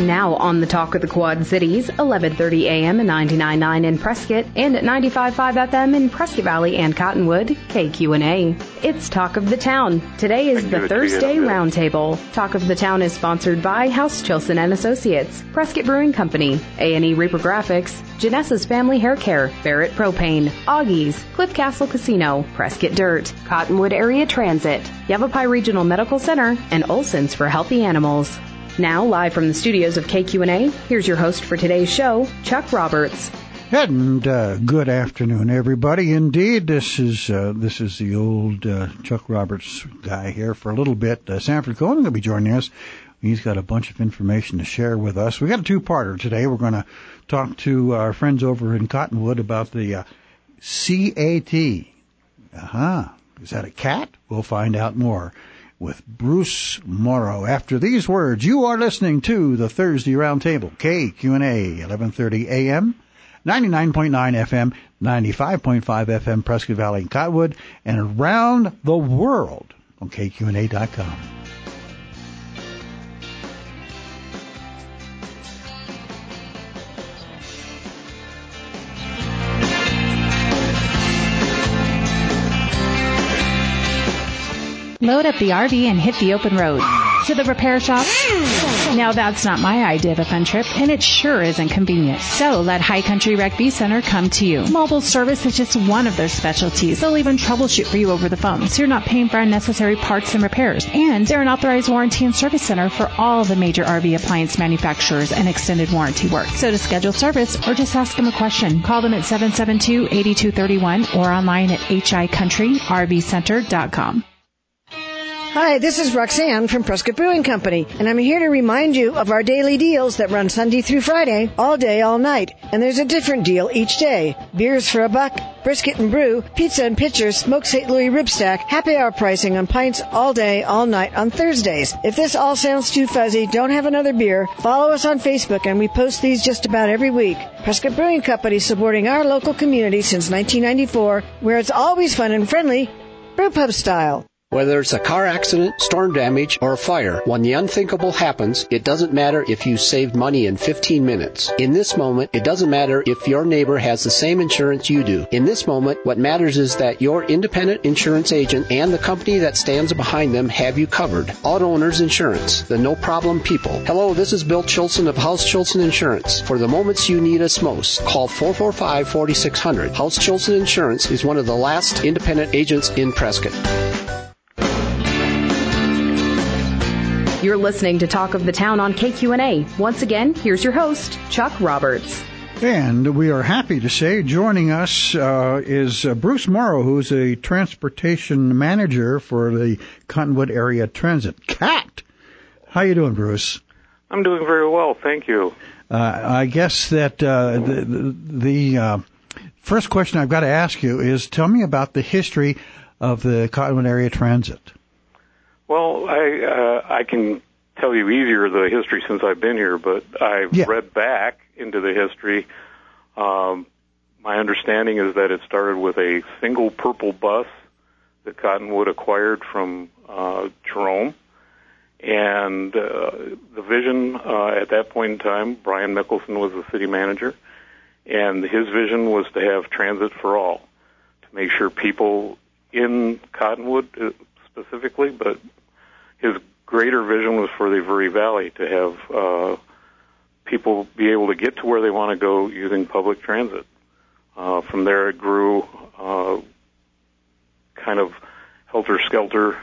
And now on the Talk of the Quad Cities, 11:30 a.m. and 99.9 in Prescott and 95.5 FM in Prescott Valley and Cottonwood, KQNA. It's Talk of the Town. Today is the Thursday Roundtable. Talk of the Town is sponsored by House Chilson and Associates, Prescott Brewing Company, A&E Reprographics, Janessa's Family Hair Care, Barrett Propane, Augie's, Cliff Castle Casino, Prescott Dirt, Cottonwood Area Transit, Yavapai Regional Medical Center, and Olson's for Healthy Animals. Now, live from the studios of KQNA, here's your host for today's show, Chuck Roberts. And good afternoon, everybody. Indeed, this is the old Chuck Roberts guy here for a little bit. Sanford Cohen will be joining us. He's got a bunch of information to share with us. We got a two-parter today. We're going to talk to our friends over in Cottonwood about the CAT. Is that a cat? We'll find out more with Bruce Morrow. After these words, you are listening to the Thursday Roundtable, KQNA, 11:30 a.m., 99.9 FM, 95.5 FM, Prescott Valley and Cottonwood, and around the world on KQNA.com. Load up the RV and hit the open road. To the repair shop? Now that's not my idea of a fun trip, and it sure isn't convenient. So let High Country Rec V Center come to you. Mobile service is just one of their specialties. They'll even troubleshoot for you over the phone, so you're not paying for unnecessary parts and repairs. And they're an authorized warranty and service center for all the major RV appliance manufacturers and extended warranty work. So to schedule service or just ask them a question, call them at 772-8231 or online at hicountryrvcenter.com. Hi, this is Roxanne from Prescott Brewing Company, and I'm here to remind you of our daily deals that run Sunday through Friday, all day, all night. And there's a different deal each day. Beers for $1, brisket and brew, pizza and pitchers, smoked St. Louis rib stack, happy hour pricing on pints all day, all night on Thursdays. If this all sounds too fuzzy, don't have another beer, follow us on Facebook, and we post these just about every week. Prescott Brewing Company, supporting our local community since 1994, where it's always fun and friendly, brew pub style. Whether it's a car accident, storm damage, or a fire, when the unthinkable happens, it doesn't matter if you saved money in 15 minutes. In this moment, it doesn't matter if your neighbor has the same insurance you do. In this moment, what matters is that your independent insurance agent and the company that stands behind them have you covered. Auto Owners Insurance, the no-problem people. Hello, this is Bill Chilson of House Chilson Insurance. For the moments you need us most, call 445-4600. House Chilson Insurance is one of the last independent agents in Prescott. You're listening to Talk of the Town on KQNA. Once again, here's your host, Chuck Roberts. And we are happy to say joining us is Bruce Morrow, who's a transportation manager for the Cottonwood Area Transit. CAT! How you doing, Bruce? I'm doing very well, thank you. I guess that the first question I've got to ask you is, tell me about the history of the Cottonwood Area Transit. Well, I can tell you easier the history since I've been here, but I've read back into the history. My understanding is that it started with a single purple bus that Cottonwood acquired from Jerome. And the vision at that point in time, Brian Mickelson was the city manager, and his vision was to have transit for all, to make sure people in Cottonwood specifically, but his greater vision was for the Verde Valley, to have people be able to get to where they want to go using public transit. From there it grew kind of helter-skelter,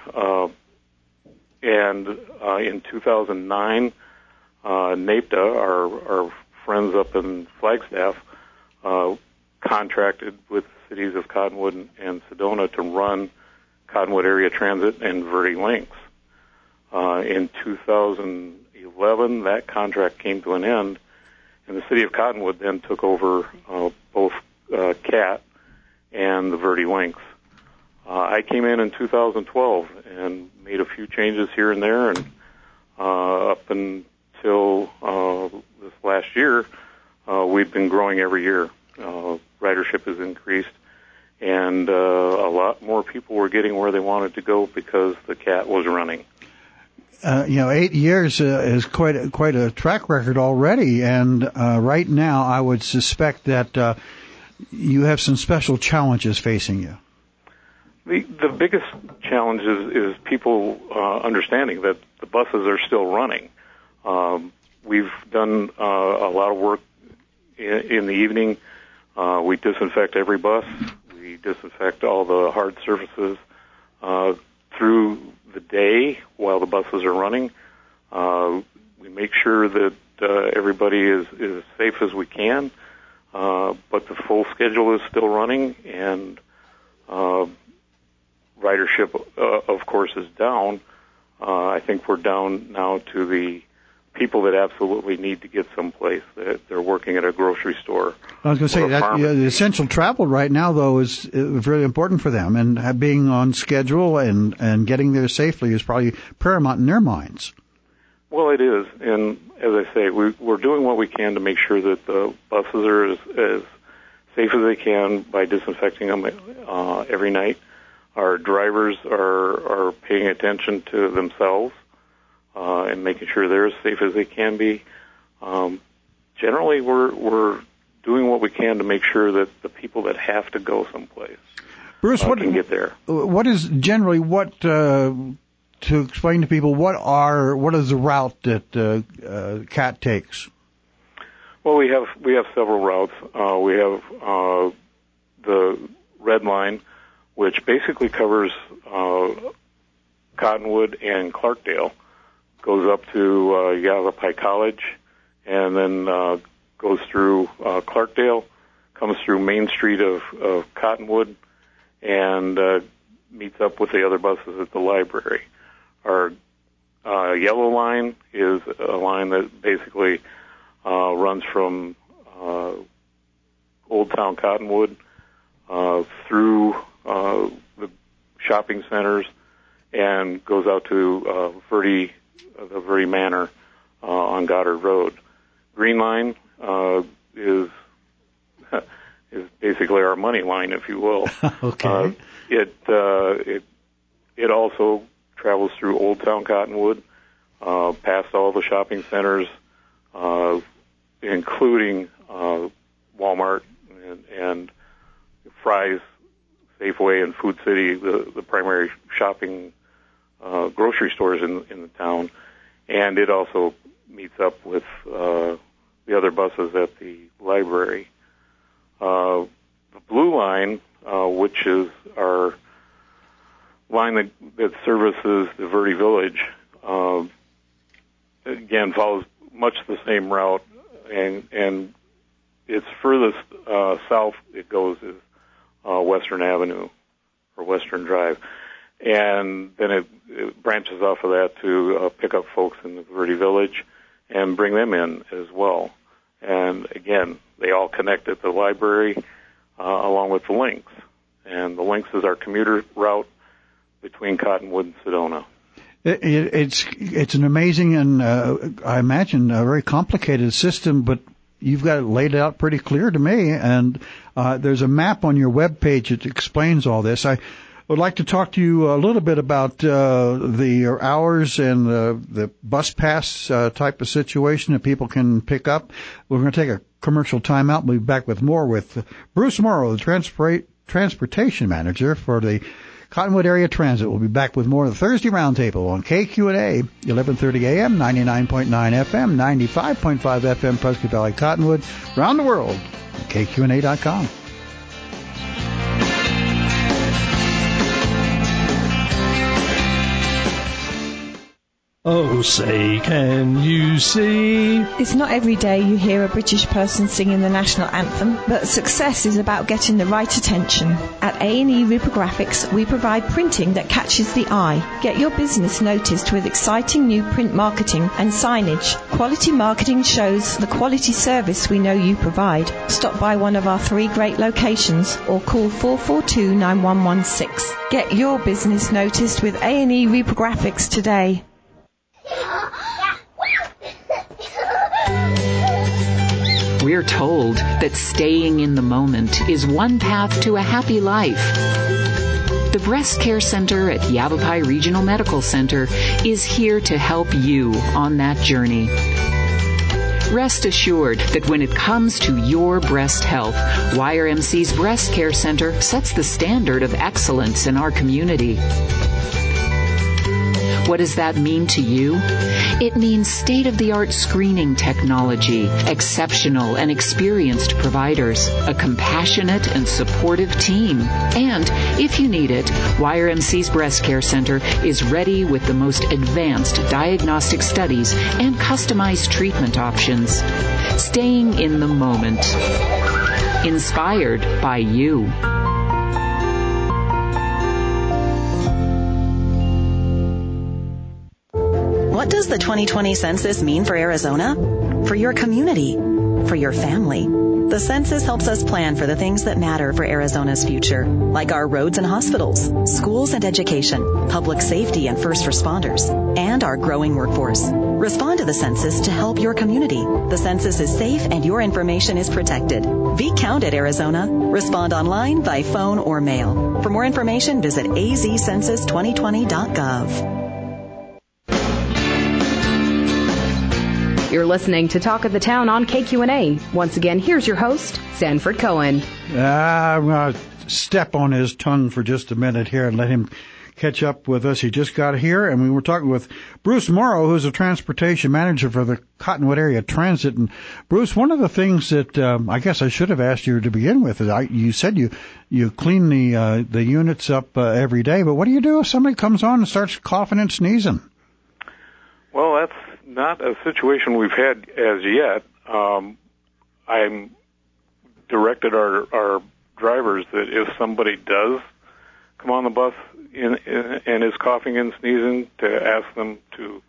and in 2009, NAPTA, our friends up in Flagstaff, contracted with the cities of Cottonwood and Sedona to run Cottonwood Area Transit and Verde Links. In 2011, that contract came to an end, and the city of Cottonwood then took over both CAT and the Verde Links. I came in 2012 and made a few changes here and there, and up until this last year, we've been growing every year. Ridership has increased, and a lot more people were getting where they wanted to go because the CAT was running. 8 years is quite a track record already, and right now I would suspect that you have some special challenges facing you. The biggest challenge is people understanding that the buses are still running. We've done a lot of work in the evening. We disinfect every bus. We disinfect all the hard surfaces through the day while the buses are running. We make sure that everybody is as safe as we can, but the full schedule is still running, and ridership, of course, is down. I think we're down now to the people that absolutely need to get someplace. They're working at a grocery store. I was going to say that the essential travel right now, though, is very important for them, and being on schedule and getting there safely is probably paramount in their minds. Well, it is, and as I say, we're doing what we can to make sure that the buses are as safe as they can by disinfecting them every night. Our drivers are paying attention to themselves and making sure they're as safe as they can be. Generally, we're doing what we can to make sure that the people that have to go someplace Bruce, can get there. What is generally to explain to people what is the route that CAT takes? Well, we have several routes. We have the Red Line, which basically covers Cottonwood and Clarkdale, goes up to Yavapai College, and then goes through Clarkdale, comes through Main Street of Cottonwood, and meets up with the other buses at the library. Our Yellow Line is a line that basically runs from Old Town Cottonwood through the shopping centers and goes out to the Verde Manor on Goddard Road. Green Line is basically our money line, if you will. Okay. It also travels through Old Town Cottonwood, past all the shopping centers, including Walmart and Fry's, Safeway, and Food City, the primary shopping grocery stores in the town. And it also meets up with the other buses at the library. The Blue Line, which is our line that services the Verde Village, again follows much the same route, and its furthest south it goes is Western Avenue or Western Drive, and then it branches off of that to pick up folks in the Verde Village and bring them in as well. And again, they all connect at the library along with the Lynx, and the Lynx is our commuter route between Cottonwood and Sedona. It's an amazing and I imagine a very complicated system, but you've got it laid out pretty clear to me. And there's a map on your webpage that explains all this. I would like to talk to you a little bit about the hours and the bus pass type of situation that people can pick up. We're going to take a commercial timeout. We'll be back with more with Bruce Morrow, the transportation manager for the Cottonwood Area Transit. We'll be back with more of the Thursday Roundtable on KQNA, 1130 AM, 99.9 FM, 95.5 FM, Prescott Valley, Cottonwood, around the world, KQNA.com. Oh, say, can you see? It's not every day you hear a British person singing the national anthem, but success is about getting the right attention. At A&E Reprographics, we provide printing that catches the eye. Get your business noticed with exciting new print marketing and signage. Quality marketing shows the quality service we know you provide. Stop by one of our 3 great locations or call 442-9116. Get your business noticed with A&E Reprographics today. We're told that staying in the moment is one path to a happy life. The Breast Care Center at Yavapai Regional Medical Center is here to help you on that journey. Rest assured that when it comes to your breast health, YRMC's Breast Care Center sets the standard of excellence in our community. What does that mean to you? It means state-of-the-art screening technology, exceptional and experienced providers, a compassionate and supportive team. And, if you need it, YRMC's Breast Care Center is ready with the most advanced diagnostic studies and customized treatment options. Staying in the moment. Inspired by you. What does the 2020 census mean for Arizona? For your community? For your family? The census helps us plan for the things that matter for Arizona's future, like our roads and hospitals, schools and education, public safety and first responders, and our growing workforce. Respond to the census to help your community. The census is safe and your information is protected. Be counted, Arizona. Respond online, by phone, or mail. For more information, visit azcensus2020.gov. You're listening to Talk of the Town on KQNA. Once again, here's your host, Sanford Cohen. I'm going to step on his tongue for just a minute here and let him catch up with us. He just got here, and we were talking with Bruce Morrow, who's a transportation manager for the Cottonwood Area Transit. And Bruce, one of the things that I guess I should have asked you to begin with is you said you clean the units up every day, but what do you do if somebody comes on and starts coughing and sneezing? Well, that's not a situation we've had as yet. I'm directed our drivers that if somebody does come on the bus and is coughing and sneezing, to ask them to,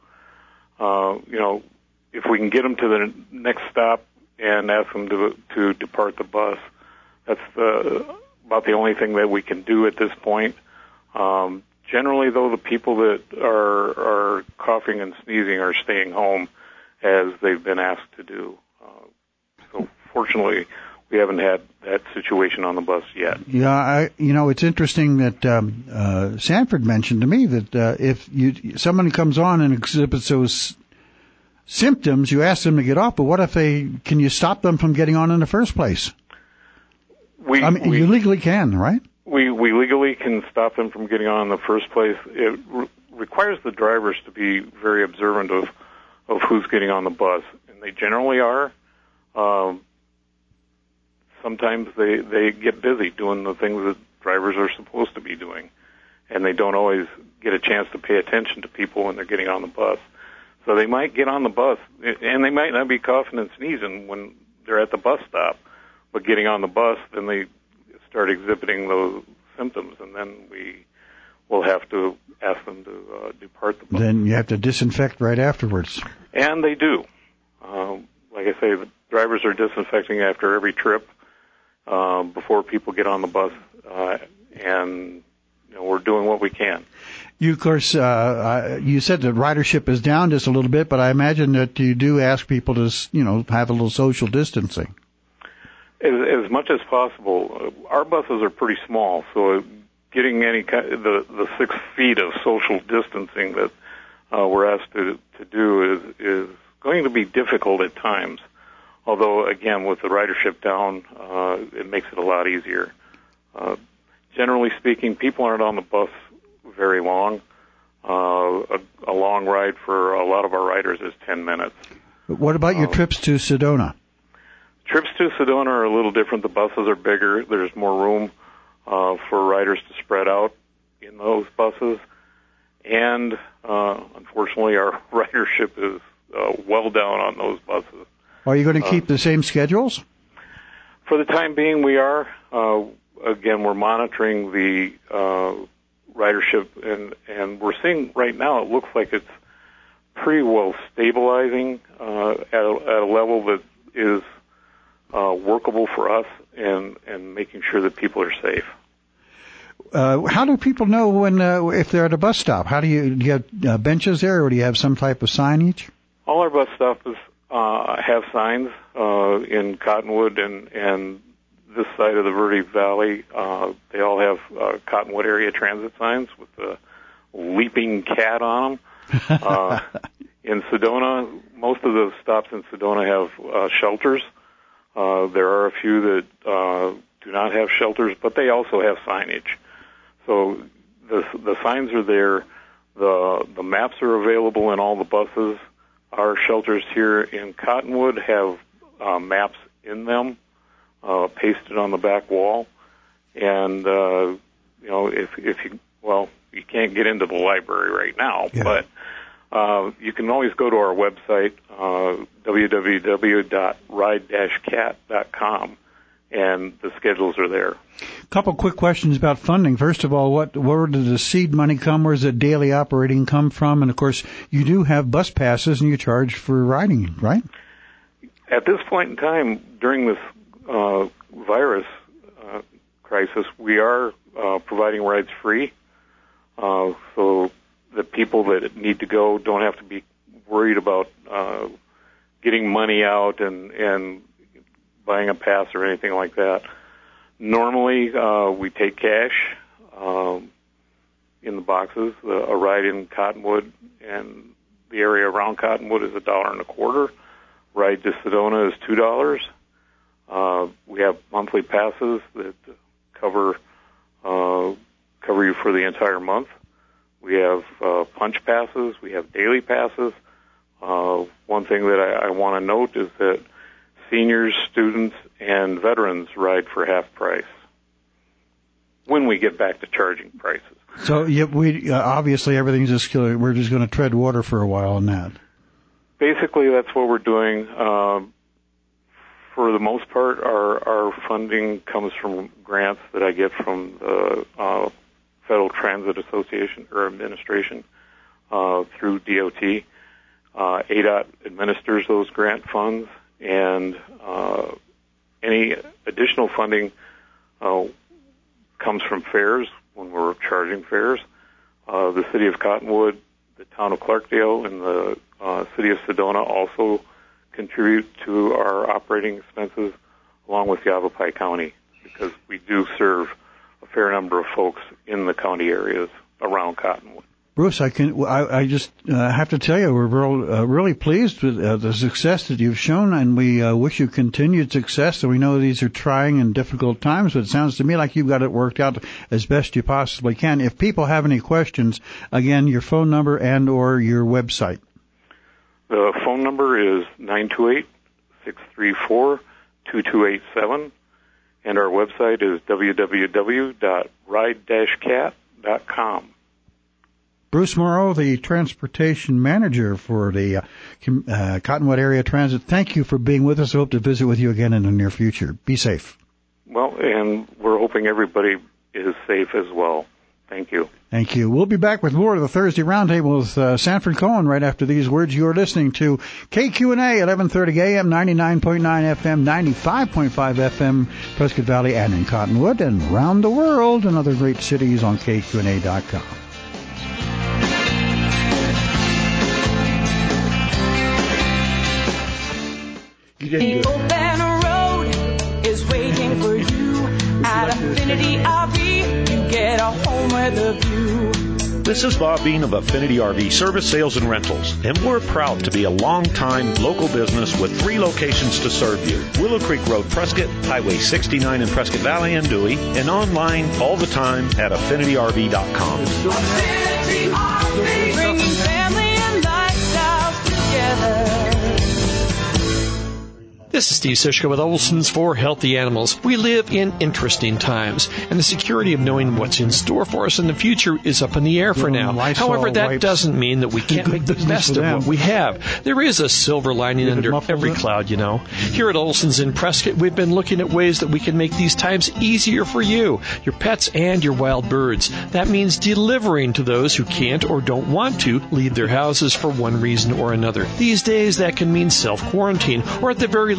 if we can get them to the next stop and ask them to depart the bus. That's about the only thing that we can do at this point. Generally, though, the people that are coughing and sneezing are staying home as they've been asked to do. So fortunately, we haven't had that situation on the bus yet. Yeah, it's interesting that Sanford mentioned to me that if somebody comes on and exhibits those symptoms, you ask them to get off, but what if can you stop them from getting on in the first place? You legally can, right? We legally can stop them from getting on in the first place. It requires the drivers to be very observant of who's getting on the bus, and they generally are. Sometimes they get busy doing the things that drivers are supposed to be doing, and they don't always get a chance to pay attention to people when they're getting on the bus. So they might get on the bus, and they might not be coughing and sneezing when they're at the bus stop, but getting on the bus, then they start exhibiting those symptoms, and then we will have to ask them to depart the bus. Then you have to disinfect right afterwards. And they do. Like I say, the drivers are disinfecting after every trip before people get on the bus, and we're doing what we can. You, of course, you said that ridership is down just a little bit, but I imagine that you do ask people to, have a little social distancing. As much as possible. Our buses are pretty small, so getting any the 6 feet of social distancing that we're asked to do is going to be difficult at times. Although, again, with the ridership down, it makes it a lot easier. Generally speaking, people aren't on the bus very long. A long ride for a lot of our riders is 10 minutes. What about your trips to Sedona? Trips to Sedona are a little different. The buses are bigger. There's more room for riders to spread out in those buses. And, unfortunately, our ridership is well down on those buses. Are you going to keep the same schedules? For the time being, we are. Again, we're monitoring the ridership, and we're seeing right now it looks like it's pretty well stabilizing at a level that is workable for us and making sure that people are safe. How do people know if they're at a bus stop? Do you have benches there, or do you have some type of signage? All our bus stops have signs in Cottonwood, and this side of the Verde Valley, they all have Cottonwood area transit signs with the leaping cat on them. In Sedona, most of the stops in Sedona have shelters. There are a few that do not have shelters, but they also have signage. So the signs are there. The maps are available in all the buses. Our shelters here in Cottonwood have maps in them, pasted on the back wall. And if you can't get into the library right now, but you can always go to our website, www.ride-cat.com, and the schedules are there. A couple quick questions about funding. First of all, where does the seed money come? Where does the daily operating come from? And, of course, you do have bus passes, and you charge for riding, right? At this point in time, during this virus crisis, we are providing rides free, so the people that need to go don't have to be worried about getting money out and buying a pass or anything like that. Normally, we take cash in the boxes. A ride in Cottonwood and the area around Cottonwood is $1.25. Ride to Sedona is $2. We have monthly passes that cover you for the entire month. We have punch passes. We have daily passes. One thing that I want to note is that seniors, students, and veterans ride for half price when we get back to charging prices. So we obviously everything's just we're just going to tread water for a while on that. Basically, that's what we're doing. For the most part, our funding comes from grants that I get from the Federal Transit Association or Administration through DOT. ADOT administers those grant funds, and any additional funding comes from fares when we're charging fares. The City of Cottonwood, the Town of Clarkdale, and the City of Sedona also contribute to our operating expenses, along with Yavapai County, because we do serve a fair number of folks in the county areas around Cottonwood. Bruce, I just have to tell you, we're really pleased with the success that you've shown, and we wish you continued success. And we know these are trying and difficult times, but it sounds to me like you've got it worked out as best you possibly can. If people have any questions, again, your phone number and or your website. The phone number is 928-634-2287, and our website is www.ride-cat.com. Bruce Morrow, the transportation manager for the Cottonwood Area Transit, thank you for being with us. I hope to visit with you again in the near future. Be safe. Well, and we're hoping everybody is safe as well. Thank you. Thank you. We'll be back with more of the Thursday Roundtable with Sanford Cohen right after these words. You're listening to KQNA, 1130 AM, 99.9 FM, 95.5 FM, Prescott Valley and in Cottonwood, and around the world in other great cities on KQNA.com. The open road is waiting for you at Affinity RV. You get a home with a view. This is Bob Bean of Affinity RV Service, Sales, and Rentals, and we're proud to be a long-time local business with 3 locations to serve you. Willow Creek Road, Prescott, Highway 69 in Prescott Valley and Dewey, and online all the time at AffinityRV.com. Affinity RV, bringing family and lifestyles together. This is Steve Sischka with Olson's for Healthy Animals. We live in interesting times, and the security of knowing what's in store for us in the future is up in the air for now. However, that doesn't mean that we can't make the best of what we have. There is a silver lining under every cloud, you know. Here at Olson's in Prescott, we've been looking at ways that we can make these times easier for you, your pets, and your wild birds. That means delivering to those who can't or don't want to leave their houses for one reason or another. These days, that can mean self-quarantine, or at the very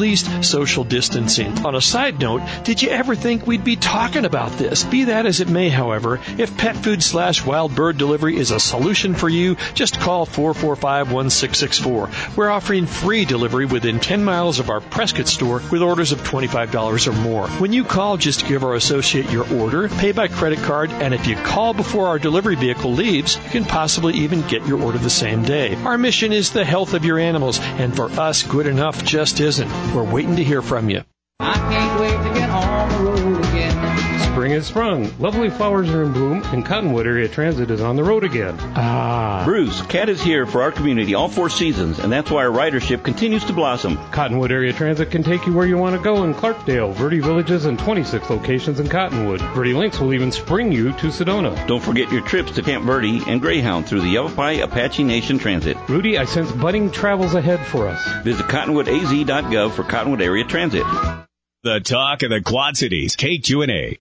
least, social distancing. On a side note, did you ever think we'd be talking about this? Be that as it may, however, if pet food/wild bird delivery is a solution for you, just call 445-1664. We're offering free delivery within 10 miles of our Prescott store with orders of $25 or more. When you call, just give our associate your order, pay by credit card, and if you call before our delivery vehicle leaves, you can possibly even get your order the same day. Our mission is the health of your animals, and for us, good enough just isn't. We're waiting to hear from you. I can't wait to get on the road again. Spring has sprung. Lovely flowers are in bloom, and Cottonwood Area Transit is on the road again. Bruce, CAT is here for our community all 4 seasons, and that's why our ridership continues to blossom. Cottonwood Area Transit can take you where you want to go in Clarkdale, Verde Villages, and 26 locations in Cottonwood. Verde Links will even spring you to Sedona. Don't forget your trips to Camp Verde and Greyhound through the Yavapai Apache Nation Transit. Rudy, I sense budding travels ahead for us. Visit cottonwoodaz.gov for Cottonwood Area Transit. The talk of the Quad Cities, KQNA.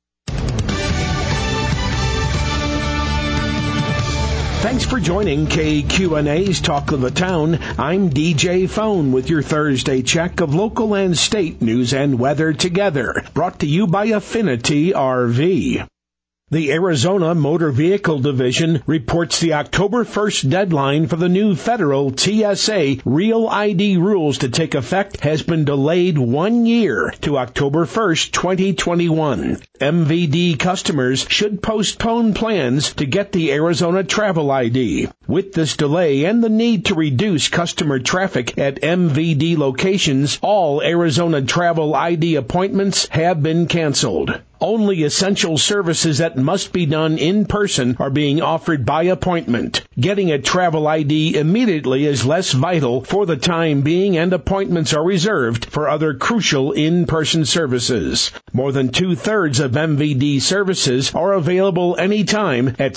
Thanks for joining KQNA's Talk of the Town. I'm DJ Phone with your Thursday check of local and state news and weather together. Brought to you by Affinity RV. The Arizona Motor Vehicle Division reports the October 1st deadline for the new federal TSA Real ID rules to take effect has been delayed 1 year to October 1st, 2021. MVD customers should postpone plans to get the Arizona Travel ID. With this delay and the need to reduce customer traffic at MVD locations, all Arizona Travel ID appointments have been canceled. Only essential services that must be done in person are being offered by appointment. Getting a travel ID immediately is less vital for the time being, and appointments are reserved for other crucial in-person services. More than 2/3 of MVD services are available anytime at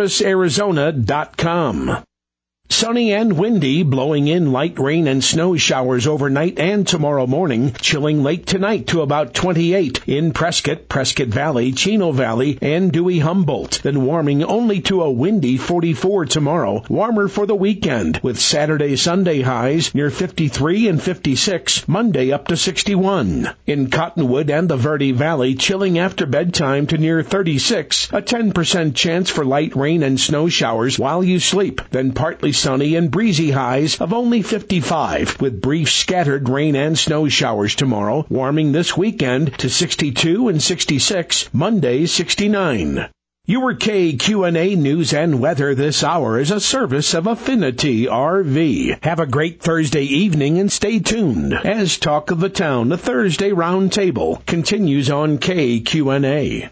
servicearizona.com. Sunny and windy, blowing in light rain and snow showers overnight and tomorrow morning, chilling late tonight to about 28 in Prescott, Prescott Valley, Chino Valley, and Dewey Humboldt, then warming only to a windy 44 tomorrow, warmer for the weekend, with Saturday, Sunday highs near 53 and 56, Monday up to 61. In Cottonwood and the Verde Valley, chilling after bedtime to near 36, a 10% chance for light rain and snow showers while you sleep, then partly sunny and breezy highs of only 55, with brief scattered rain and snow showers tomorrow, warming this weekend to 62 and 66, Monday 69. Your KQNA News and Weather this hour is a service of Affinity RV. Have a great Thursday evening and stay tuned as Talk of the Town, the Thursday Roundtable, continues on KQNA.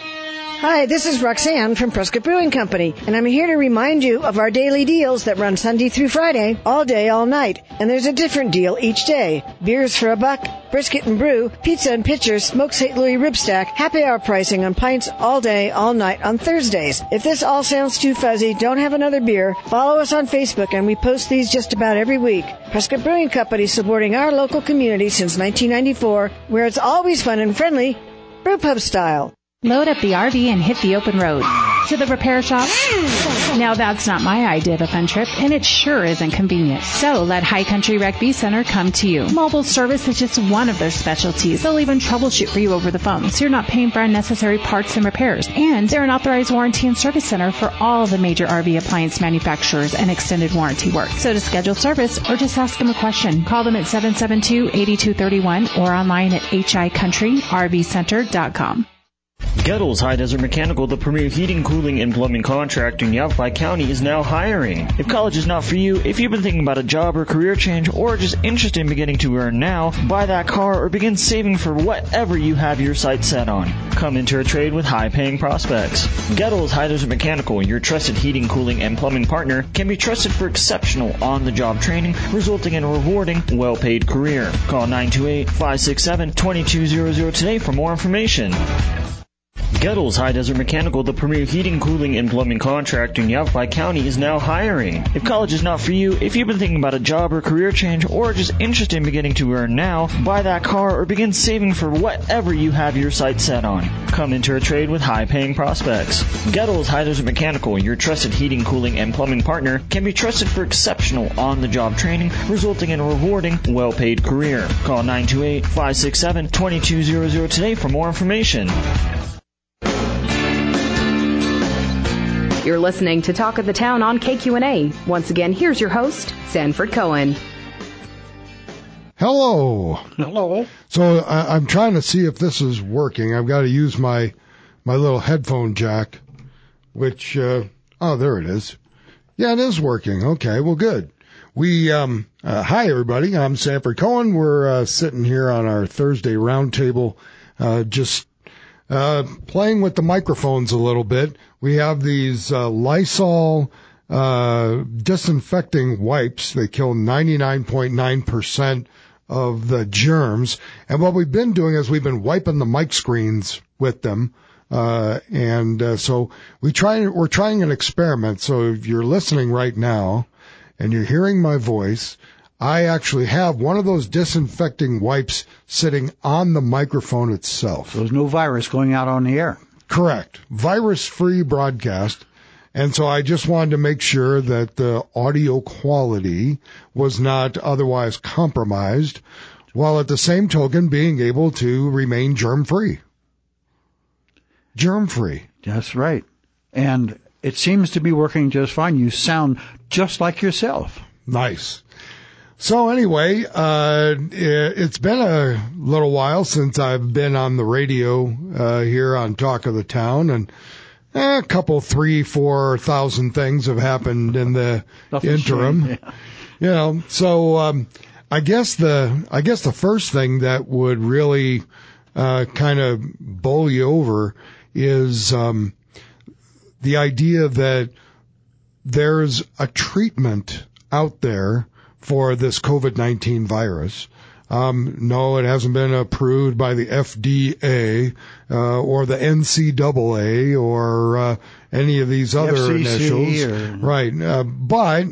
Hi, this is Roxanne from Prescott Brewing Company, and I'm here to remind you of our daily deals that run Sunday through Friday, all day, all night. And there's a different deal each day. Beers for $1, brisket and brew, pizza and pitchers, smoked St. Louis rib stack, happy hour pricing on pints all day, all night on Thursdays. If this all sounds too fuzzy, don't have another beer. Follow us on Facebook, and we post these just about every week. Prescott Brewing Company, supporting our local community since 1994, where it's always fun and friendly, brewpub style. Load up the RV and hit the open road. To the repair shop? Now that's not my idea of a fun trip, and it sure isn't convenient. So let High Country Rec B Center come to you. Mobile service is just one of their specialties. They'll even troubleshoot for you over the phone, so you're not paying for unnecessary parts and repairs. And they're an authorized warranty and service center for all the major RV appliance manufacturers and extended warranty work. So to schedule service or just ask them a question, call them at 772-8231 or online at hicountry.rvcenter.com. Gettles High Desert Mechanical, the premier heating, cooling, and plumbing contractor in Yavapai County, is now hiring. If college is not for you, if you've been thinking about a job or career change, or just interested in beginning to earn now, buy that car or begin saving for whatever you have your sights set on. Come into a trade with high-paying prospects. Gettles High Desert Mechanical, your trusted heating, cooling, and plumbing partner, can be trusted for exceptional on-the-job training, resulting in a rewarding, well-paid career. Call 928-567-2200 today for more information. Gettles High Desert Mechanical, the premier heating, cooling, and plumbing contractor in Yavapai County, is now hiring. If college is not for you, if you've been thinking about a job or career change, or just interested in beginning to earn now, buy that car or begin saving for whatever you have your sights set on. Come into a trade with high-paying prospects. Gettles High Desert Mechanical, your trusted heating, cooling, and plumbing partner, can be trusted for exceptional on-the-job training, resulting in a rewarding, well-paid career. Call 928-567-2200 today for more information. You're listening to Talk of the Town on KQNA. Once again, here's your host, Sanford Cohen. Hello. Hello. So I'm trying to see if this is working. I've got to use my little headphone jack, which, there it is. Yeah, it is working. Okay, well, good. Hi, everybody. I'm Sanford Cohen. We're sitting here on our Thursday roundtable, just playing with the microphones a little bit. We have these Lysol disinfecting wipes. They kill 99.9% of the germs. And what we've been doing is we've been wiping the mic screens with them. So we're trying an experiment. So if you're listening right now and you're hearing my voice, I actually have one of those disinfecting wipes sitting on the microphone itself. So there's no virus going out on the air. Correct. Virus-free broadcast. And so I just wanted to make sure that the audio quality was not otherwise compromised, while at the same token being able to remain germ-free. Germ-free. That's right. And it seems to be working just fine. You sound just like yourself. Nice. So anyway, it's been a little while since I've been on the radio here on Talk of the Town, and a couple, 3,000-4,000 things have happened in the interim. Yeah. So I guess the first thing that would really kind of bowl you over is the idea that there's a treatment out there for this COVID-19 virus. No, it hasn't been approved by the FDA or the NCAA or any of these other FCC initials. Right. But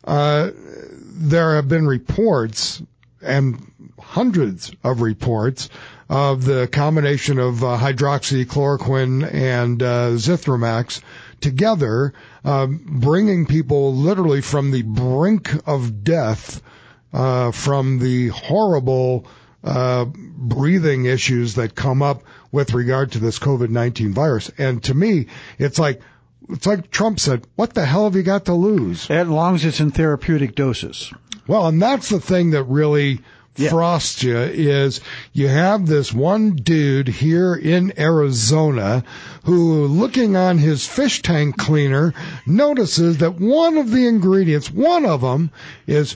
there have been reports, and hundreds of reports, of the combination of hydroxychloroquine and Zithromax together, bringing people literally from the brink of death, from the horrible breathing issues that come up with regard to this COVID-19 virus. And to me, it's like Trump said, what the hell have you got to lose? As long as it's in therapeutic doses. Well, and that's the thing that really frosts you, is you have this one dude here in Arizona who, looking on his fish tank cleaner, notices that one of the ingredients, one of them, is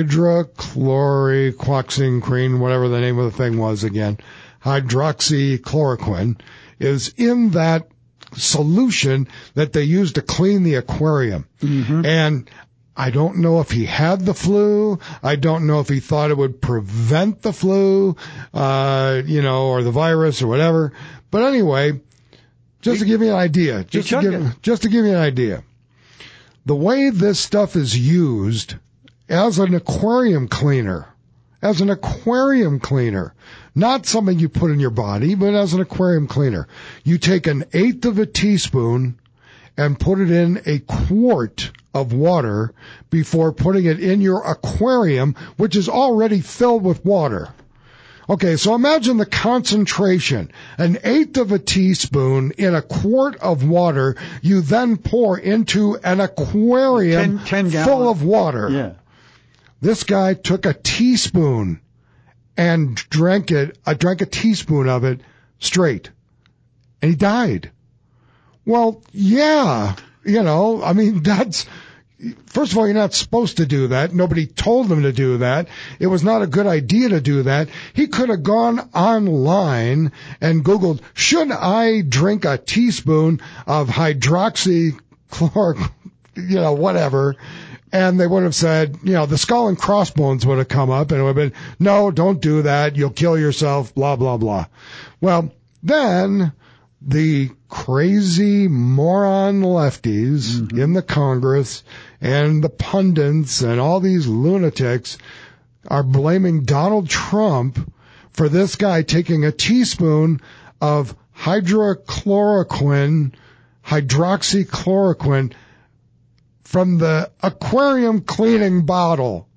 hydrochloroquine, whatever the name of the thing was again, hydroxychloroquine, is in that solution that they use to clean the aquarium. Mm-hmm. And I don't know if he had the flu. I don't know if he thought it would prevent the flu, or the virus or whatever. But anyway, just to give you an idea, just to give you an idea, the way this stuff is used as an aquarium cleaner, not something you put in your body, but as an aquarium cleaner, you take 1/8 of a teaspoon and put it in a quart of water before putting it in your aquarium, which is already filled with water. Okay, so imagine the concentration. 1/8 of a teaspoon in a quart of water, you then pour into an aquarium 10 full of water. Yeah. This guy took a teaspoon and drank a teaspoon of it straight, and he died. Well, yeah, that's, first of all, you're not supposed to do that. Nobody told him to do that. It was not a good idea to do that. He could have gone online and Googled, should I drink a teaspoon of hydroxychloroquine, whatever, and they would have said, the skull and crossbones would have come up, and it would have been, no, don't do that. You'll kill yourself, blah, blah, blah. Well, then the crazy moron lefties in the Congress and the pundits and all these lunatics are blaming Donald Trump for this guy taking a teaspoon of hydroxychloroquine from the aquarium cleaning bottle.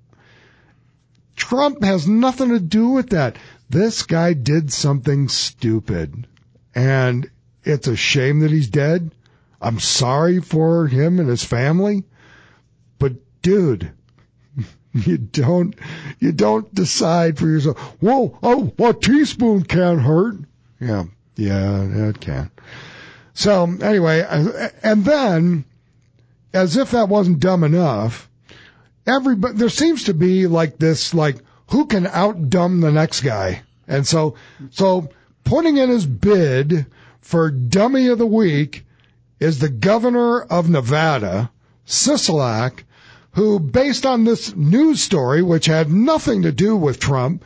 Trump has nothing to do with that. This guy did something stupid, and it's a shame that he's dead. I'm sorry for him and his family, but dude, you don't decide for yourself. Whoa, a teaspoon can't hurt. Yeah, it can. So anyway, and then, as if that wasn't dumb enough, there seems to be this, who can outdumb the next guy? And so putting in his bid for Dummy of the Week is the governor of Nevada, Sisolak, who, based on this news story, which had nothing to do with Trump,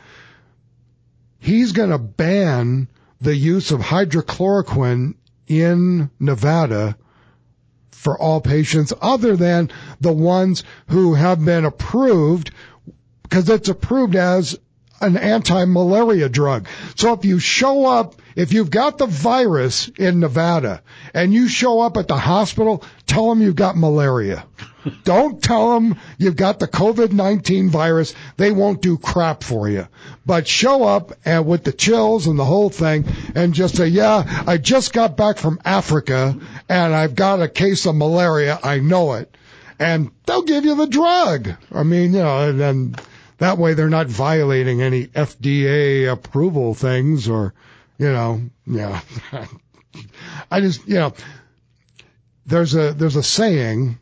he's going to ban the use of hydrochloroquine in Nevada for all patients other than the ones who have been approved, because it's approved as an anti-malaria drug. So if you've got the virus in Nevada and you show up at the hospital, tell them you've got malaria. Don't tell them you've got the COVID-19 virus. They won't do crap for you. But show up and with the chills and the whole thing and just say, yeah, I just got back from Africa and I've got a case of malaria. I know it. And they'll give you the drug. I mean, and then that way they're not violating any FDA approval things or, I just, there's a saying,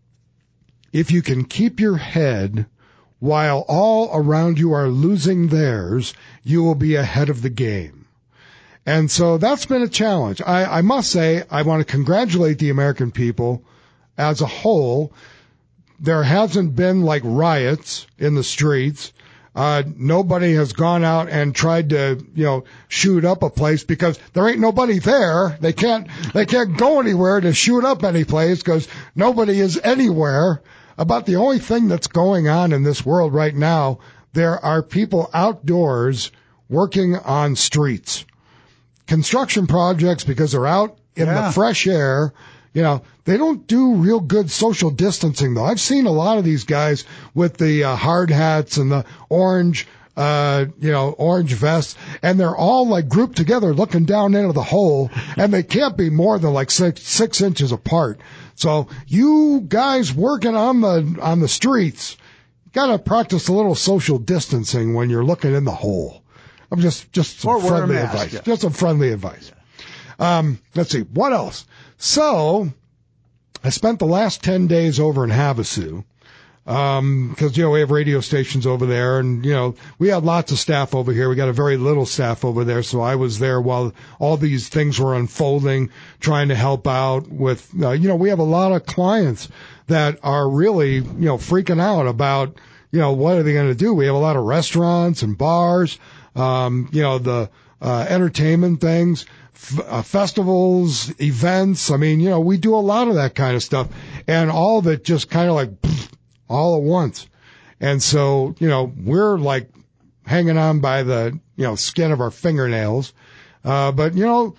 if you can keep your head while all around you are losing theirs, you will be ahead of the game. And so that's been a challenge. I must say, I want to congratulate the American people as a whole. There hasn't been riots in the streets. Nobody has gone out and tried to, shoot up a place because there ain't nobody there. They can't go anywhere to shoot up any place because nobody is anywhere. About the only thing that's going on in this world right now, there are people outdoors working on streets. Construction projects, because they're out in the fresh air, they don't do real good social distancing, though. I've seen a lot of these guys with the hard hats and the orange vests, and they're all grouped together looking down into the hole, and they can't be more than 6 inches apart. So you guys working on the streets, got to practice a little social distancing when you're looking in the hole. I'm just some friendly advice. Yeah. Just some friendly advice. Let's see, what else? So I spent the last 10 days over in Havasu. Because, we have radio stations over there and, we had lots of staff over here. We got a very little staff over there. So I was there while all these things were unfolding, trying to help out with, we have a lot of clients that are really, freaking out about, what are they going to do? We have a lot of restaurants and bars, the entertainment things, festivals, events. I mean, we do a lot of that kind of stuff, and all of it just kind of all at once. And so, we're hanging on by the, skin of our fingernails. But,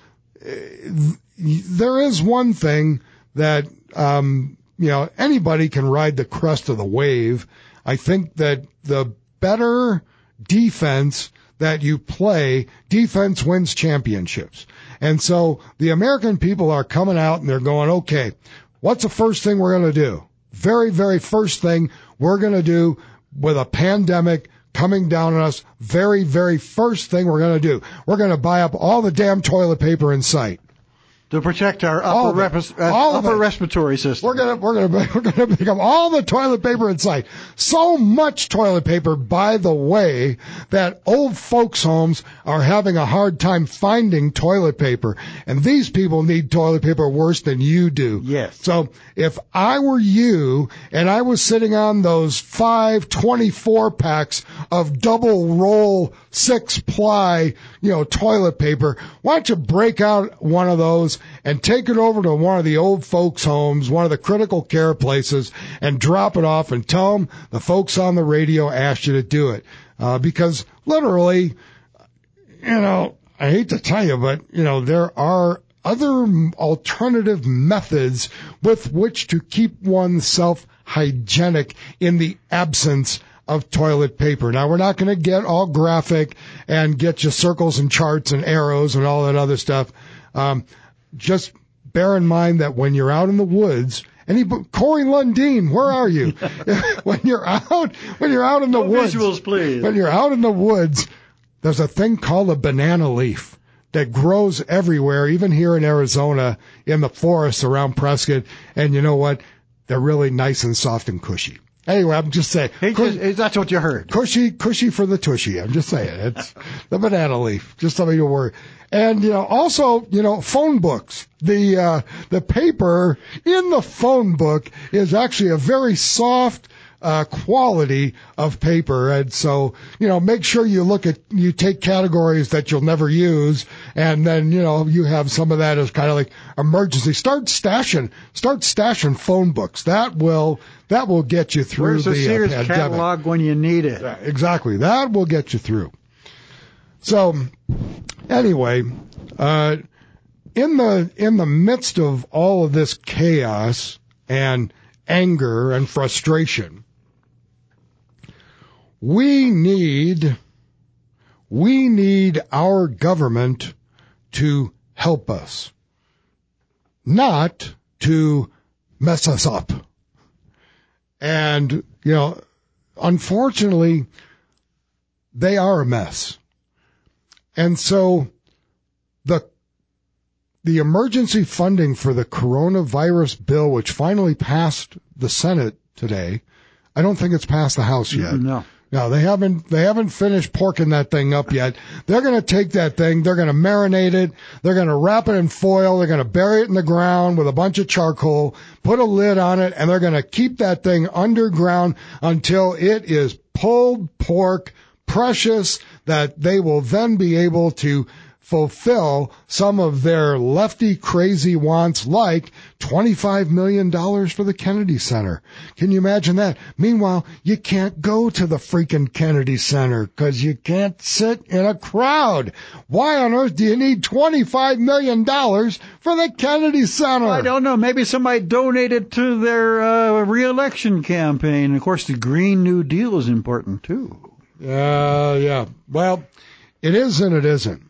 there is one thing that, anybody can ride the crest of the wave. I think that the better defense that you play, defense wins championships. And so the American people are coming out and they're going, okay, what's the first thing we're going to do? Very, very first thing we're going to do with a pandemic coming down on us, very, very first thing we're going to do, we're going to buy up all the damn toilet paper in sight. To protect our upper respiratory system. We're gonna pick up all the toilet paper in sight. So much toilet paper, by the way, that old folks' homes are having a hard time finding toilet paper. And these people need toilet paper worse than you do. Yes. So if I were you and I was sitting on those 5 24-packs of double roll 6-ply, toilet paper, why don't you break out one of those and take it over to one of the old folks' homes, one of the critical care places, and drop it off and tell them the folks on the radio asked you to do it. Because literally, I hate to tell you, but, there are other alternative methods with which to keep oneself hygienic in the absence of toilet paper. Now, we're not going to get all graphic and get you circles and charts and arrows and all that other stuff. Just bear in mind that when you're out in the woods, Corey Lundeen, where are you? when you're out in the woods, visuals, please. When you're out in the woods, there's a thing called a banana leaf that grows everywhere, even here in Arizona, in the forests around Prescott. And you know what? They're really nice and soft and cushy. Anyway, I'm just saying. That's what you heard. Cushy for the tushy. I'm just saying. It's the banana leaf. Just something to worry. And, also, phone books. The paper in the phone book is actually a very soft, quality of paper. And so, make sure you take categories that you'll never use. And then, you have some of that as kind of like emergency. Start stashing phone books. That will get you through Where's the Sears pandemic. catalog when you need it? Yeah, exactly. That will get you through. So, anyway, in the midst of all of this chaos and anger and frustration, we need our government to help us, not to mess us up. And, unfortunately, they are a mess. And so the emergency funding for the coronavirus bill, which finally passed the Senate today, I don't think it's passed the House yet. No, they haven't finished porking that thing up yet. They're going to take that thing, they're going to marinate it, they're going to wrap it in foil, they're going to bury it in the ground with a bunch of charcoal, put a lid on it, and they're going to keep that thing underground until it is pulled pork, precious, that they will then be able to fulfill some of their lefty crazy wants, like $25 million for the Kennedy Center. Can you imagine that? Meanwhile, you can't go to the freaking Kennedy Center because you can't sit in a crowd. Why on earth do you need $25 million for the Kennedy Center? I don't know. Maybe somebody donated to their reelection campaign. Of course, the Green New Deal is important, too. Yeah. Well, it is and it isn't.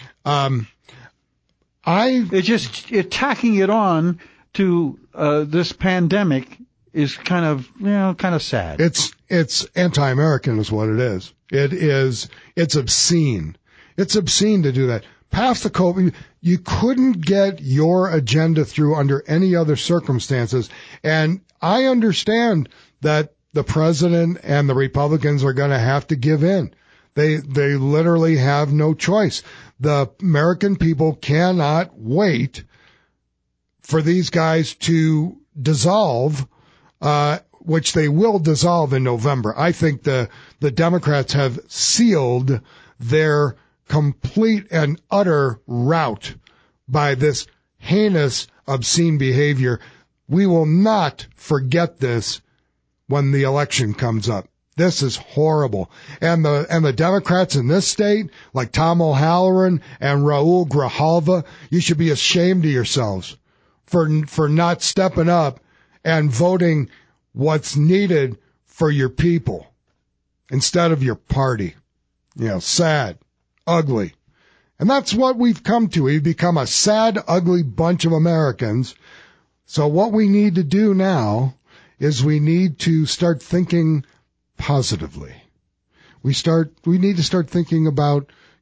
Tacking it on to this pandemic is kind of sad. It's anti-American is what it is. It's obscene. It's obscene to do that. Pass the COVID. You couldn't get your agenda through under any other circumstances. And I understand that the president and the Republicans are going to have to give in. They literally have no choice. The American people cannot wait for these guys to dissolve, which they will dissolve in November. I think the Democrats have sealed their complete and utter rout by this heinous, obscene behavior. We will not forget this when the election comes up. This is horrible. And the Democrats in this state, like Tom O'Halloran and Raul Grijalva, you should be ashamed of yourselves for not stepping up and voting what's needed for your people instead of your party. Sad, ugly. And that's what we've come to. We've become a sad, ugly bunch of Americans. So what we need to do now is we need to start thinking positively. We need to start thinking about,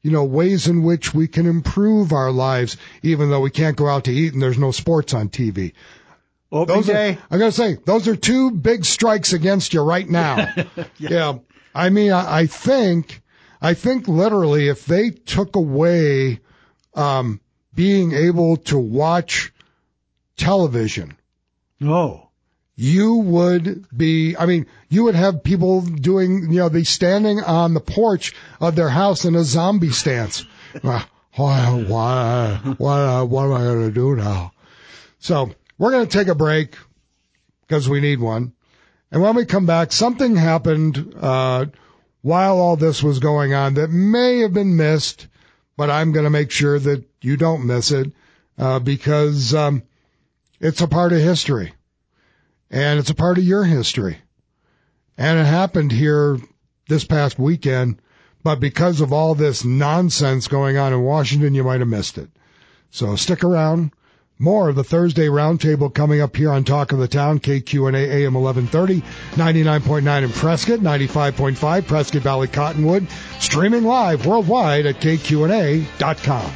ways in which we can improve our lives, even though we can't go out to eat and there's no sports on TV. I gotta say, those are two big strikes against you right now. Yeah. I mean, I think literally if they took away, being able to watch television. Oh. You would have people doing, they standing on the porch of their house in a zombie stance. What am I going to do now? So we're going to take a break because we need one. And when we come back, something happened, while all this was going on that may have been missed, but I'm going to make sure that you don't miss it, because, it's a part of history. And it's a part of your history. And it happened here this past weekend, but because of all this nonsense going on in Washington, you might have missed it. So stick around. More of the Thursday Roundtable coming up here on Talk of the Town, KQNA AM 1130, 99.9 in Prescott, 95.5 Prescott Valley Cottonwood, streaming live worldwide at KQNA.com.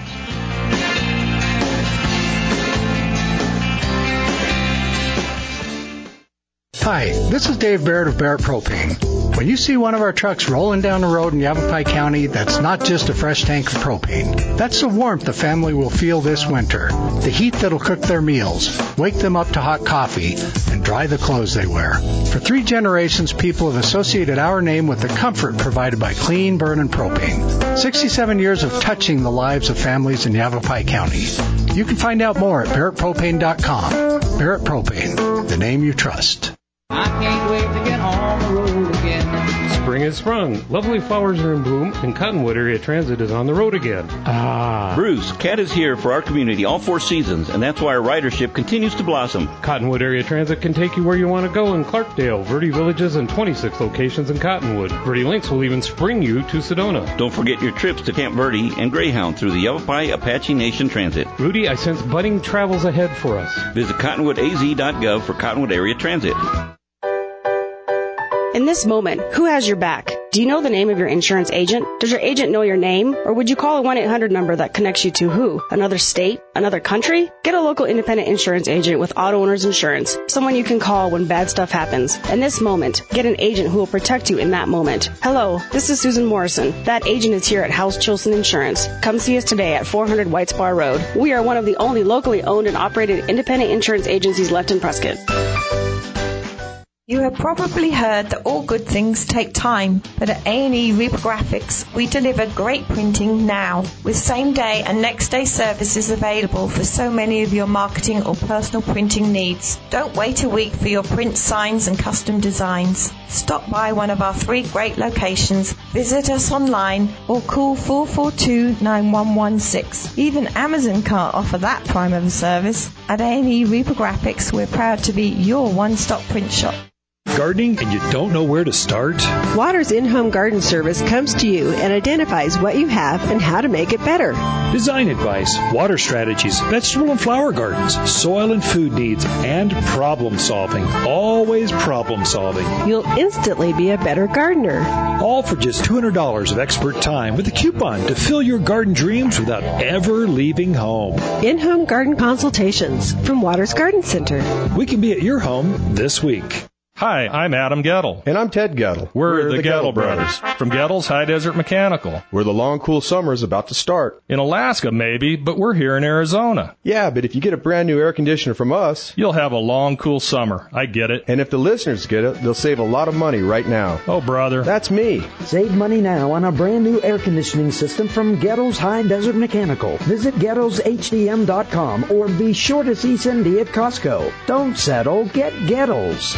Hi, this is Dave Barrett of Barrett Propane. When you see one of our trucks rolling down the road in Yavapai County, that's not just a fresh tank of propane. That's the warmth the family will feel this winter. The heat that'll cook their meals, wake them up to hot coffee, and dry the clothes they wear. For 3 generations, people have associated our name with the comfort provided by clean burning propane. 67 years of touching the lives of families in Yavapai County. You can find out more at barrettpropane.com. Barrett Propane, the name you trust. I can't wait to get on the road again. Spring has sprung. Lovely flowers are in bloom, and Cottonwood Area Transit is on the road again. Bruce, CAT is here for our community all 4 seasons, and that's why our ridership continues to blossom. Cottonwood Area Transit can take you where you want to go in Clarkdale, Verde Villages, and 26 locations in Cottonwood. Verde Links will even spring you to Sedona. Don't forget your trips to Camp Verde and Greyhound through the Yavapai Apache Nation Transit. Rudy, I sense budding travels ahead for us. Visit cottonwoodaz.gov for Cottonwood Area Transit. In this moment, who has your back? Do you know the name of your insurance agent? Does your agent know your name? Or would you call a 1-800 number that connects you to who? Another state? Another country? Get a local independent insurance agent with Auto Owners Insurance. Someone you can call when bad stuff happens. In this moment, get an agent who will protect you in that moment. Hello, this is Susan Morrison. That agent is here at House Chilson Insurance. Come see us today at 400 White Spar Road. We are one of the only locally owned and operated independent insurance agencies left in Prescott. You have probably heard that all good things take time, but at A&E Reprographics, we deliver great printing now, with same-day and next-day services available for so many of your marketing or personal printing needs. Don't wait a week for your print signs and custom designs. Stop by one of our 3 great locations, visit us online, or call 442-9116. Even Amazon can't offer that prime of a service. At A&E Reprographics, we're proud to be your one-stop print shop. Gardening and you don't know where to start? Water's in-home garden service comes to you and identifies what you have and how to make it better. Design advice, water strategies, vegetable and flower gardens, soil and food needs, and problem solving. Always problem solving. You'll instantly be a better gardener. All for just $200 of expert time with a coupon to fill your garden dreams without ever leaving home. In-home garden consultations from Water's Garden Center. We can be at your home this week. Hi, I'm Adam Gettle. And I'm Ted Gettle. We're the Gettle Brothers. From Gettle's High Desert Mechanical. Where the long, cool summer is about to start. In Alaska, maybe, but we're here in Arizona. Yeah, but if you get a brand new air conditioner from us, you'll have a long, cool summer. I get it. And if the listeners get it, they'll save a lot of money right now. Oh, brother. That's me. Save money now on a brand new air conditioning system from Gettle's High Desert Mechanical. Visit Gettle'sHDM.com or be sure to see Cindy at Costco. Don't settle, get Gettle's.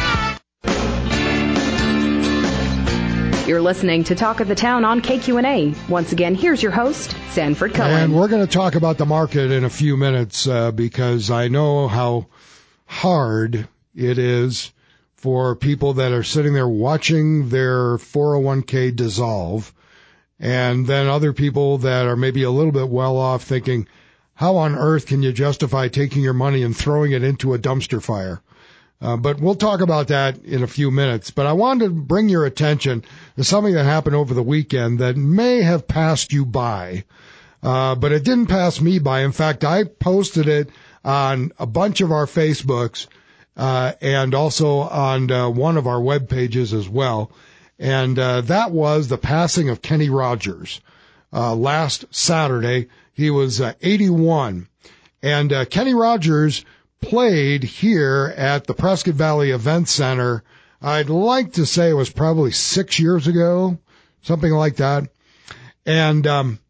You're listening to Talk of the Town on KQNA. Once again, here's your host, Sanford Cohen. And we're going to talk about the market in a few minutes because I know how hard it is for people that are sitting there watching their 401k dissolve, and then other people that are maybe a little bit well off thinking, how on earth can you justify taking your money and throwing it into a dumpster fire? But we'll talk about that in a few minutes. But I wanted to bring your attention to something that happened over the weekend that may have passed you by. But it didn't pass me by. In fact, I posted it on a bunch of our Facebooks, and also on one of our web pages as well. And that was the passing of Kenny Rogers last Saturday. He was 81. And Kenny Rogers played here at the Prescott Valley Event Center. I'd like to say it was probably 6 years ago, something like that. And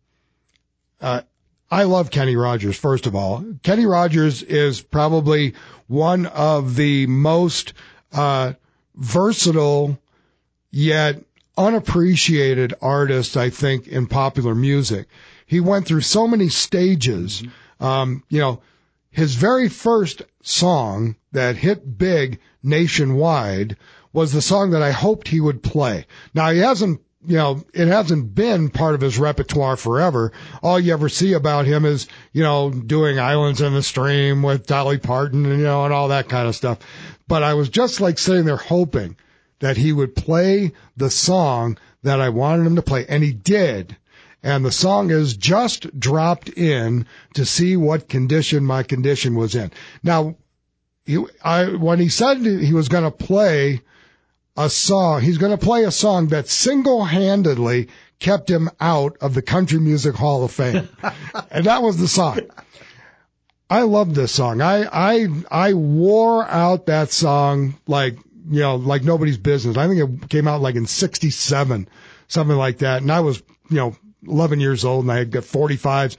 I love Kenny Rogers, first of all. Kenny Rogers is probably one of the most versatile yet unappreciated artists, I think, in popular music. He went through so many stages. His very first song that hit big nationwide was the song that I hoped he would play. Now, he hasn't, it hasn't been part of his repertoire forever. All you ever see about him is, doing Islands in the Stream with Dolly Parton and, and all that kind of stuff. But I was just like sitting there hoping that he would play the song that I wanted him to play. And he did. And the song is Just Dropped In to See What Condition My Condition Was In. Now, when he said he was going to play a song, he's going to play a song that single-handedly kept him out of the Country Music Hall of Fame. And that was the song. I love this song. I wore out that song like nobody's business. I think it came out like in 1967, something like that. And I was, 11 years old, and I had got 45s.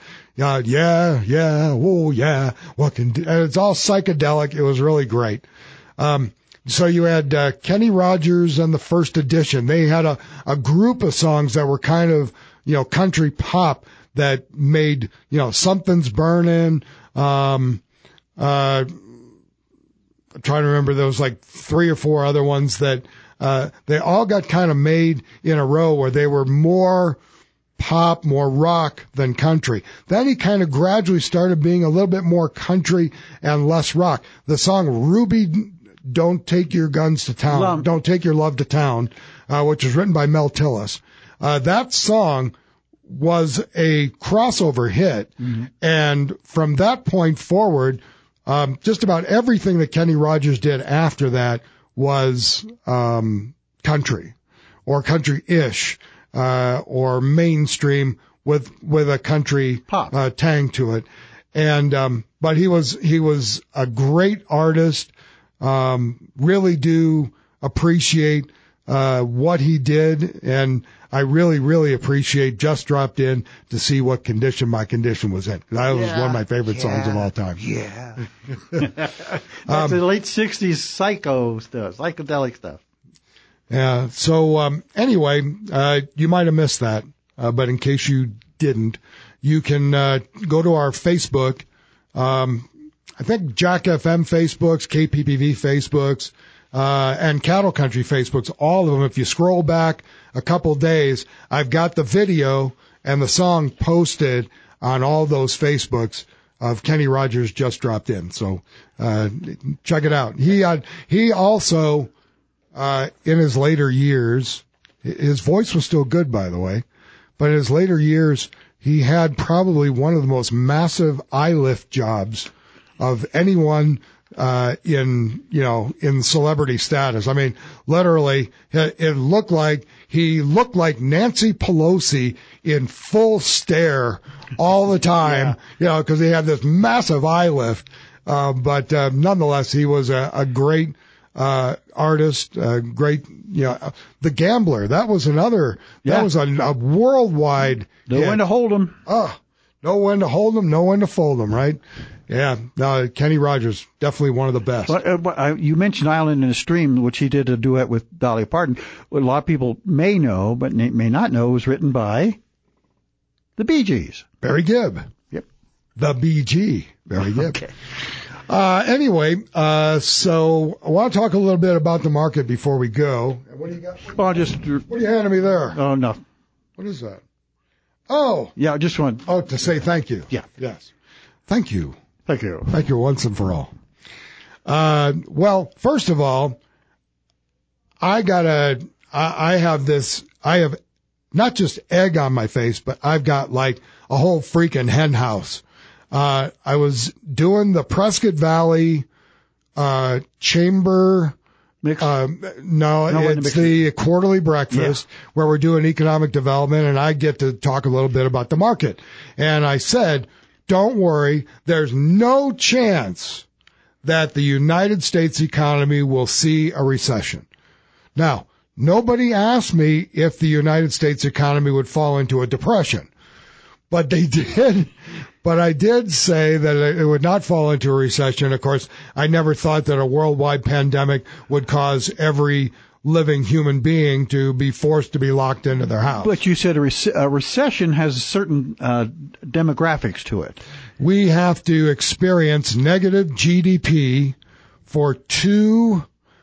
Oh yeah. And it's all psychedelic. It was really great. So you had Kenny Rogers and the First Edition. They had a group of songs that were kind of, country pop that made, Something's Burning. I'm trying to remember, there was like 3 or 4 other ones that they all got kind of made in a row where they were more pop, more rock than country. Then he kind of gradually started being a little bit more country and less rock. The song Ruby, Don't Take Your Guns to Town, Don't Take Your Love to Town, which was written by Mel Tillis. That song was a crossover hit. Mm-hmm. And from that point forward, just about everything that Kenny Rogers did after that was country or country-ish. Or mainstream with a country pop tang to it. And but he was a great artist. Really do appreciate what he did, and I really, really appreciate Just Dropped In to See What Condition My Condition Was In. That was one of my favorite songs of all time. Yeah. That's the late 60s psychedelic stuff. Yeah. So, anyway, you might have missed that. But in case you didn't, you can, go to our Facebook. I think Jack FM Facebooks, KPPV Facebooks, and Cattle Country Facebooks, all of them. If you scroll back a couple days, I've got the video and the song posted on all those Facebooks of Kenny Rogers Just Dropped In. So, check it out. He also, in his later years, his voice was still good, by the way, but in his later years, he had probably one of the most massive eye lift jobs of anyone, in celebrity status. I mean, literally, it looked like he looked like Nancy Pelosi in full stare all the time, because he had this massive eye lift. But nonetheless, he was a great, artist, great, The Gambler. That was another, that was a worldwide. Know when to hold him. Know when to hold him, know when to fold him, right? Yeah. No, Kenny Rogers, definitely one of the best. But you mentioned Island in the Stream, which he did a duet with Dolly Parton. What a lot of people may know, but may not know, was written by the Bee Gees. Barry Gibb. Yep. The BG. Barry Gibb. Okay. Anyway, so I want to talk a little bit about the market before we go. What do you got? What are you handing me there? Oh, no. What is that? Oh. Yeah, just one. Oh, to say thank you. Yeah. Yes. Thank you. Thank you. Thank you once and for all. Well, first of all, I have not just egg on my face, but I've got like a whole freaking hen house. I was doing the Prescott Valley, chamber. It's the quarterly breakfast where we're doing economic development, and I get to talk a little bit about the market. And I said, don't worry, there's no chance that the United States economy will see a recession. Now, nobody asked me if the United States economy would fall into a depression, but they did. But I did say that it would not fall into a recession. Of course, I never thought that a worldwide pandemic would cause every living human being to be forced to be locked into their house. But you said a recession has certain demographics to it. We have to experience negative GDP for 2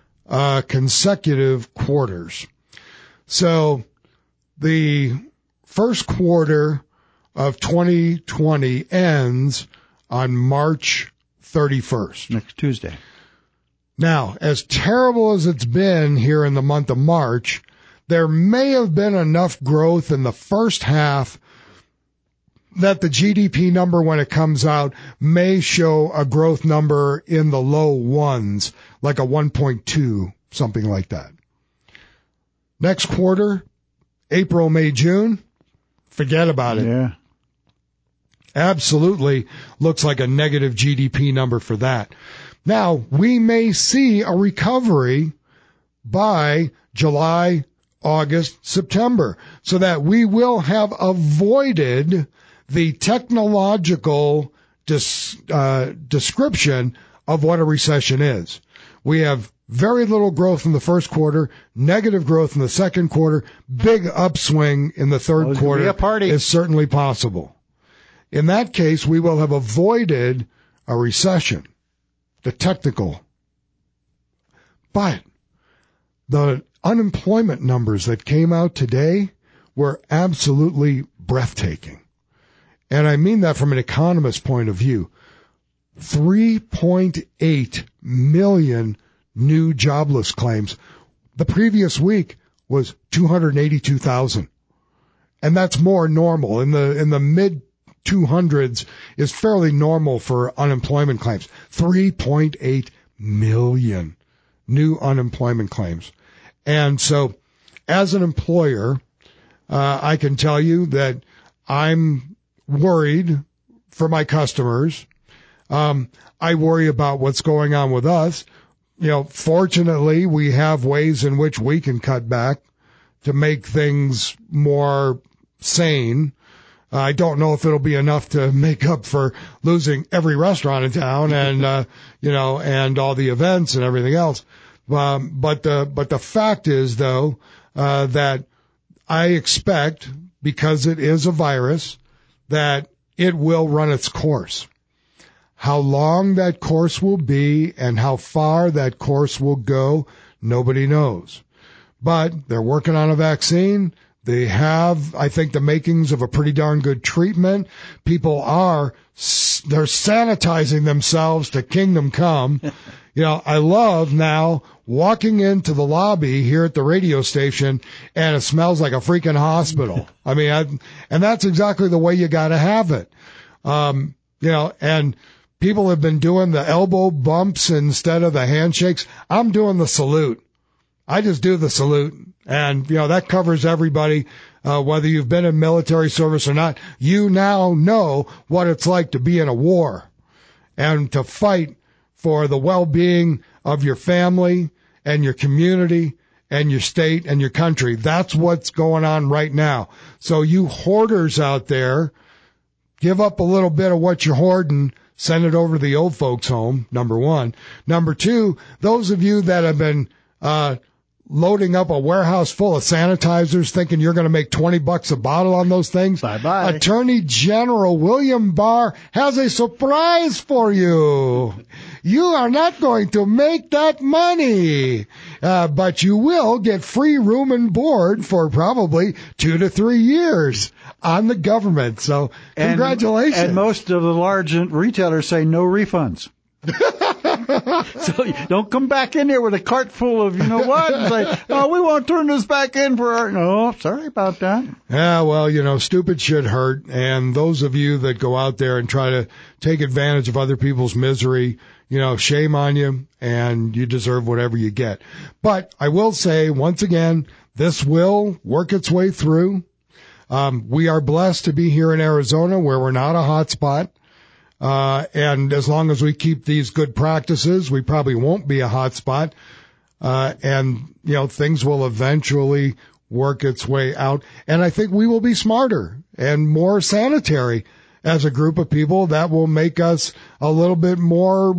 consecutive quarters. So the first quarter of 2020 ends on March 31st. Next Tuesday. Now, as terrible as it's been here in the month of March, there may have been enough growth in the first half that the GDP number, when it comes out, may show a growth number in the low ones, like a 1.2, something like that. Next quarter, April, May, June, forget about it. Yeah. Absolutely looks like a negative GDP number for that. Now, we may see a recovery by July, August, September, so that we will have avoided the technological description of what a recession is. We have very little growth in the first quarter, negative growth in the second quarter, big upswing in the third quarter is certainly possible. In that case, we will have avoided a recession, the technical. But the unemployment numbers that came out today were absolutely breathtaking. And I mean that from an economist point of view. 3.8 million new jobless claims. The previous week was 282,000. And that's more normal. In the mid 200s is fairly normal for unemployment claims. 3.8 million new unemployment claims. And so as an employer, I can tell you that I'm worried for my customers. I worry about what's going on with us. Fortunately, we have ways in which we can cut back to make things more sane. I don't know if it'll be enough to make up for losing every restaurant in town and, and all the events and everything else. But the fact is, though, that I expect, because it is a virus, that it will run its course. How long that course will be and how far that course will go, nobody knows. But they're working on a vaccine. They have, I think, the makings of a pretty darn good treatment. They're sanitizing themselves to kingdom come. I love now walking into the lobby here at the radio station and it smells like a freaking hospital. I mean, and that's exactly the way you gotta have it. And people have been doing the elbow bumps instead of the handshakes. I'm doing the salute. I just do the salute. And, that covers everybody, whether you've been in military service or not. You now know what it's like to be in a war and to fight for the well-being of your family and your community and your state and your country. That's what's going on right now. So you hoarders out there, give up a little bit of what you're hoarding, send it over to the old folks home, number one. Number two, those of you that have been, loading up a warehouse full of sanitizers thinking you're going to make $20 a bottle on those things. Bye-bye. Attorney General William Barr has a surprise for you. You are not going to make that money, but you will get free room and board for probably 2 to 3 years on the government. So congratulations. And most of the large retailers say no refunds. So don't come back in there with a cart full of, you know what, and say, oh, we won't turn this back in for our... No, sorry about that. Yeah, well, stupid shit hurt. And those of you that go out there and try to take advantage of other people's misery, shame on you, and you deserve whatever you get. But I will say, once again, this will work its way through. We are blessed to be here in Arizona where we're not a hot spot. And as long as we keep these good practices, we probably won't be a hot spot. And things will eventually work its way out. And I think we will be smarter and more sanitary as a group of people. That will make us a little bit more,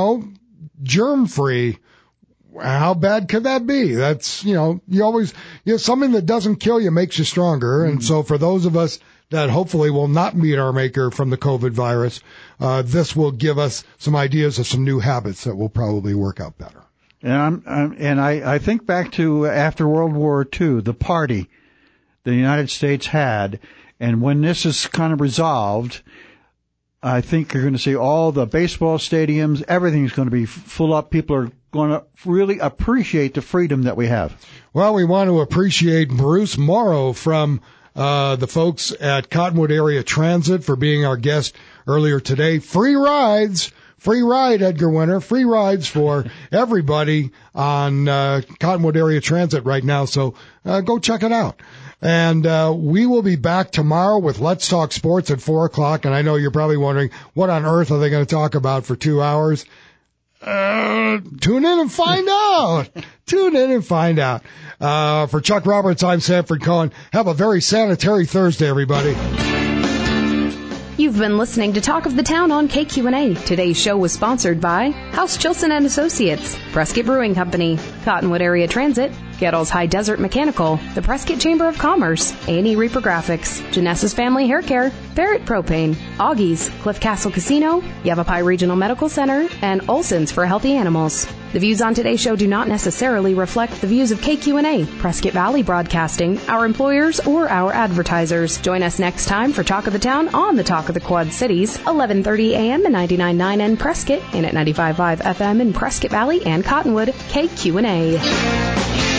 germ-free. How bad could that be? That's, you always, something that doesn't kill you makes you stronger. And so for those of us that hopefully will not meet our maker from the COVID virus, this will give us some ideas of some new habits that will probably work out better. And I think back to after World War II, the party the United States had, and when this is kind of resolved, I think you're going to see all the baseball stadiums, everything's going to be full up. People are going to really appreciate the freedom that we have. Well, we want to appreciate Bruce Morrow from the folks at Cottonwood Area Transit for being our guest earlier today. Free rides. Free ride, Edgar Winter. Free rides for everybody on Cottonwood Area Transit right now. So go check it out. And we will be back tomorrow with Let's Talk Sports at 4 o'clock. And I know you're probably wondering, what on earth are they going to talk about for 2 hours? Tune in and find out. Tune in and find out. For Chuck Roberts, I'm Sanford Cohen. Have a very sanitary Thursday, everybody. You've been listening to Talk of the Town on KQNA. Today's show was sponsored by House Chilson and Associates, Prescott Brewing Company, Cottonwood Area Transit, Gettles High Desert Mechanical, the Prescott Chamber of Commerce, A&E Reaper Graphics, Genesis Family Hair Care, Barrett Propane, Augie's, Cliff Castle Casino, Yavapai Regional Medical Center, and Olson's for Healthy Animals. The views on today's show do not necessarily reflect the views of KQNA, Prescott Valley Broadcasting, our employers, or our advertisers. Join us next time for Talk of the Town on the Talk of the Quad Cities, 11:30 a.m. and 99.9 in Prescott, and at 95.5 FM in Prescott Valley and Cottonwood, KQNA.